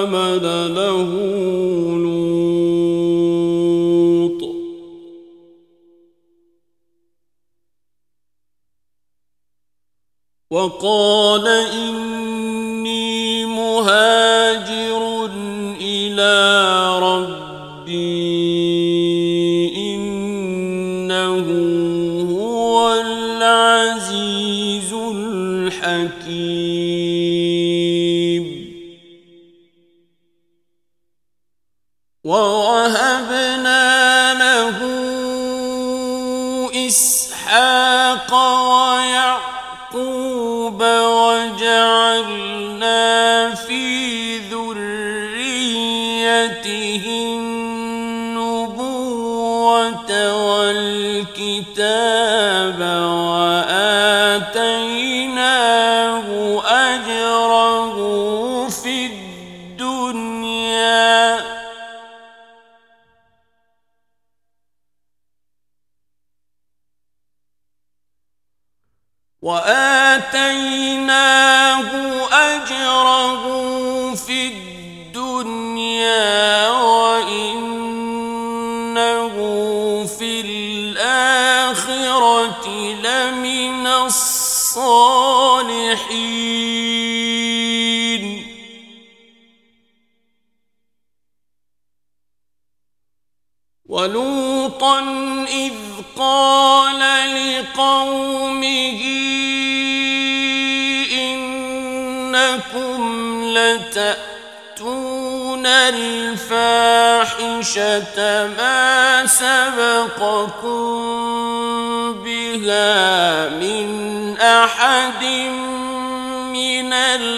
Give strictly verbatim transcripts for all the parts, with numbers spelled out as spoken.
آمن له لوط وقال إني مهاجر إلى ربي إنه هو العزيز الحكيم ووهبنا له إسحاق ويعقوب وجعلنا في ذريته النبوة والكتاب وآتيناه أجره في الدنيا وآتيناه أجره في الدنيا وإنه في الآخرة لمن الصالحين ولوطا إذ قال لقومه إنكم لتأتون الفاحشة ما سبقكم بها من أحد من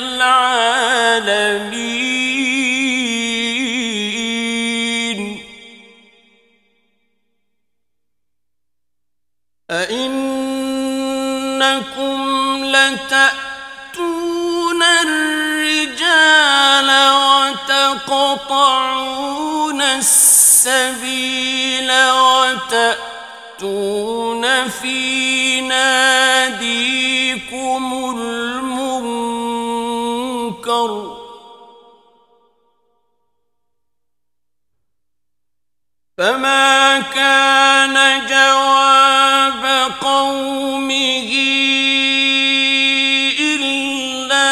العالمين أئنكم لتأتون الرجال وتقطعون السبيل وتأتون في ناديكم المنكر فما كان جواب قومه إلا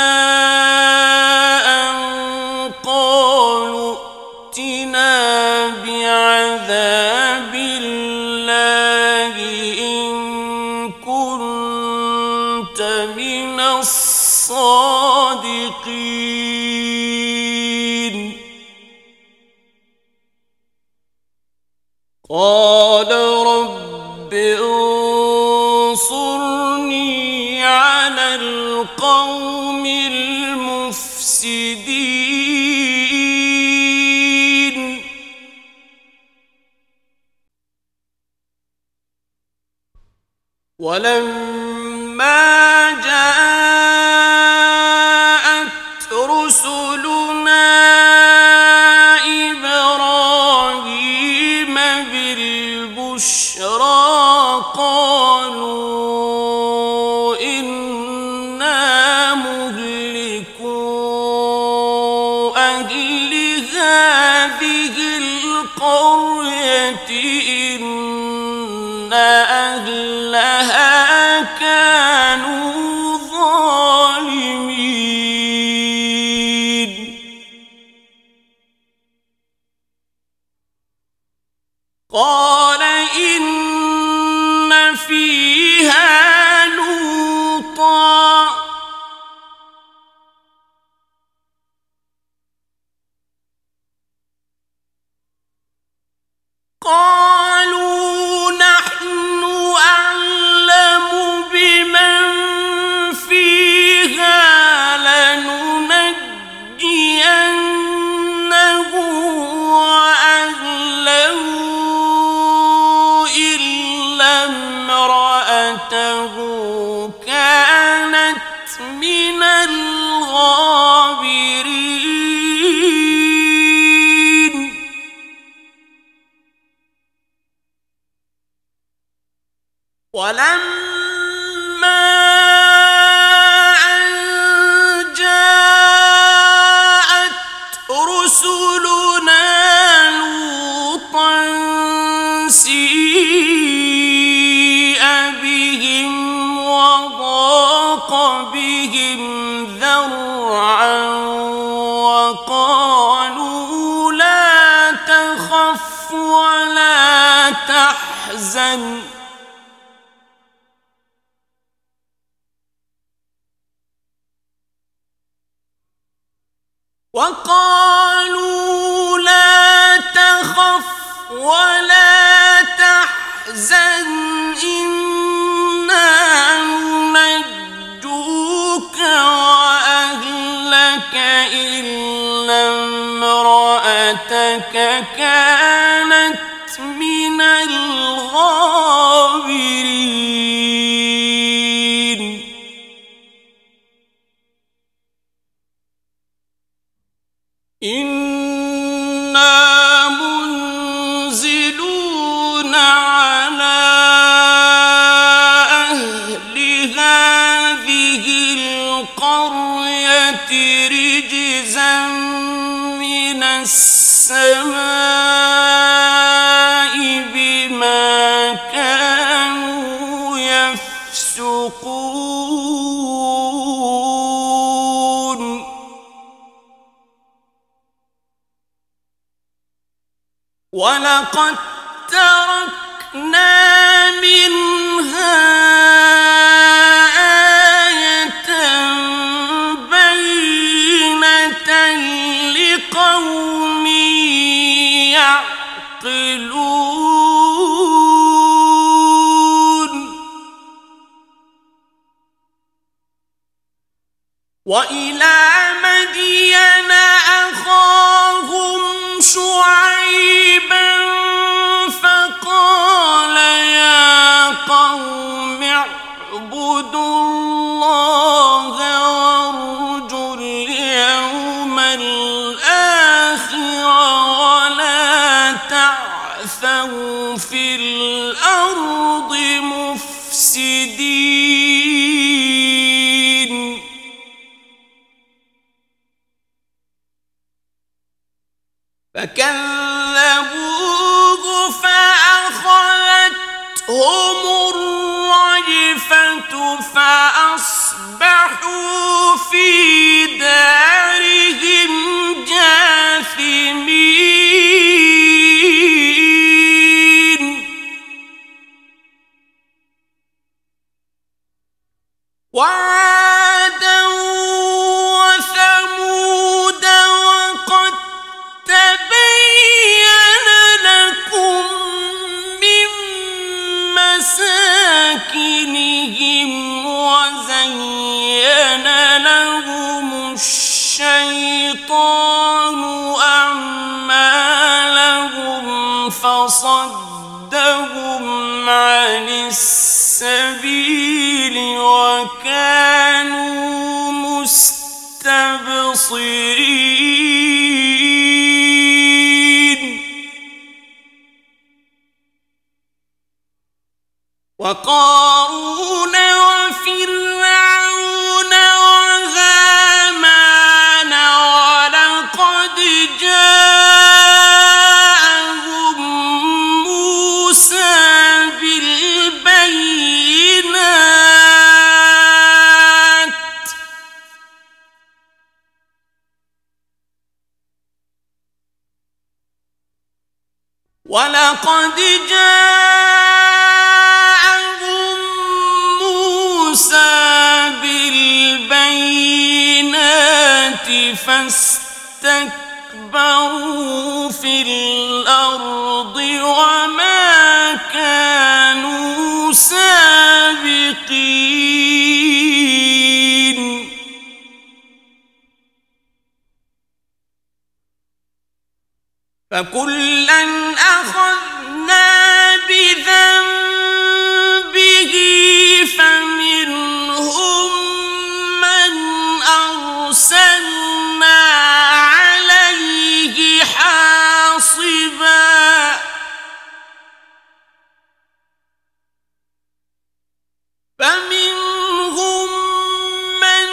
أن قالوا ائتنا بعذاب الله إن كنت من الصادقين قال رب انصرني على القوم المفسدين ولما جاءت رسلنا إبراهيم بالبشرى قالوا إنا مهلكو أهل هذه القرية إن أهلها كانوا ظالمين قال إن فيها لوطا قالوا نحن أعلم بمن فيها لننجينه وأهله إلا امرأته كانت من الغابرين ولما أن جاءت تحزن وقالوا لا تخف ولا تحزن إنا ننجوك وأهلك إلا امرأتك كانت من الغابرين إنا منزلون على أهل هذه القرية رجزا من السماء بما كانوا يفسقون ولقد تركنا منها آية بينة لقوم يعقلون وإلى مدين أخاهم شعيبا فقال يا قوم اعبدوا الله وارجوا اليوم الآخر ولا تعثوا في الأرض مفسدين فكذبوه فأخذتهم الرجفة فأصبحوا في دارهم جاثمين وعادا وثمود وقد تبين لكم من مساكنهم وزين لهم الشيطان أعمالهم فصدهم عن السبيل وكانوا مستبصرين وقارون وفرعون وهامان ولقد جاءهم موسى بالبينات ولقد جاءهم موسى بالبينات فاستكبروا في الأرض وما كانوا سابقين فكلا أخذنا بذنبه فمنهم من أرسلنا عليه حاصبا فمنهم من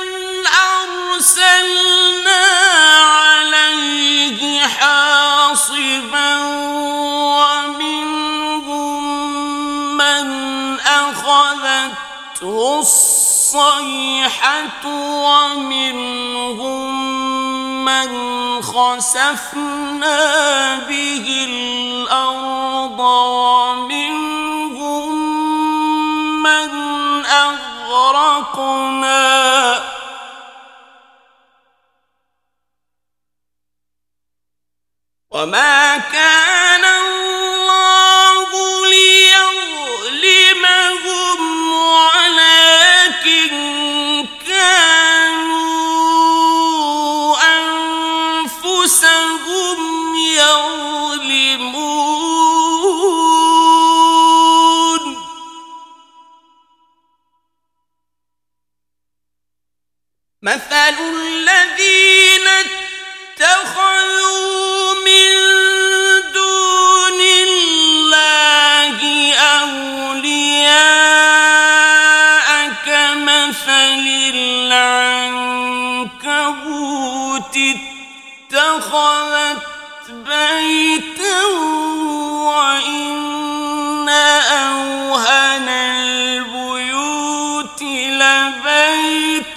أرسلنا عليه حاصبا ومنهم من أخذته الصيحة ومنهم من خسفنا به الأرض ومنهم خلقنا وما كان الله ليظلمهم ولكن كانوا أنفسهم يظلمون مثل الذين اتخذوا من دون الله أولياء كمثل العنكبوت اتخذت بيتا وإن أوهن البيوت لبيت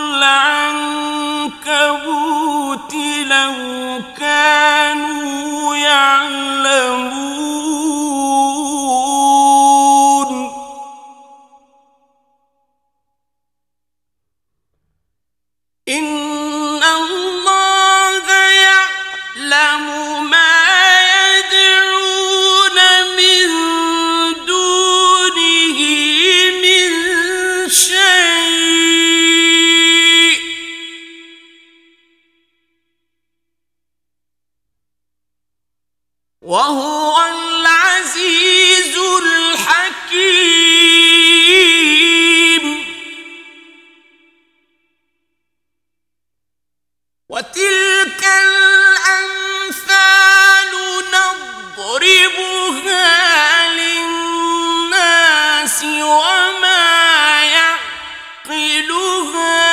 العنكبوت لو كانوا يعلمون إن الله يعلم ما يدعون من دونه من شيء وهو العزيز الحكيم وتلك الأمثال نضربها للناس وما يعقلها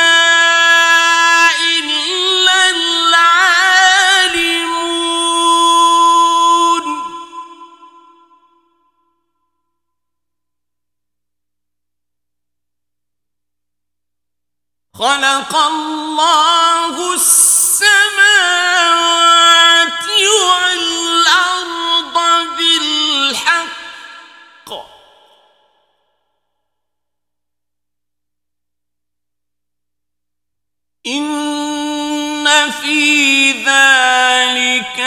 إلا العالمون خلق الله السماوات والأرض بالحق إن في ذلك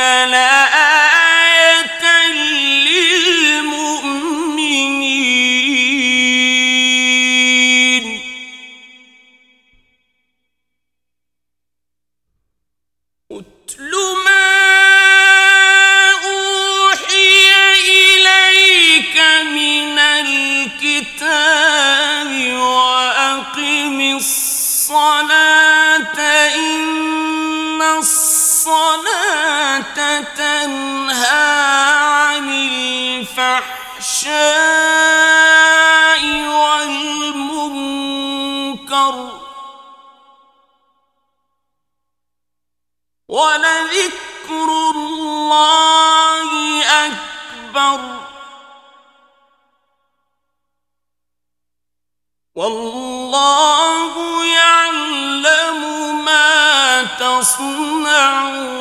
لآية للمؤمنين اتل ما أوحي إليك من الكتاب وأقم الصلاة إن الصلاة تنهى عن الفحشاء والمنكر ولذكر الله أكبر والله يعلم ما تصنعون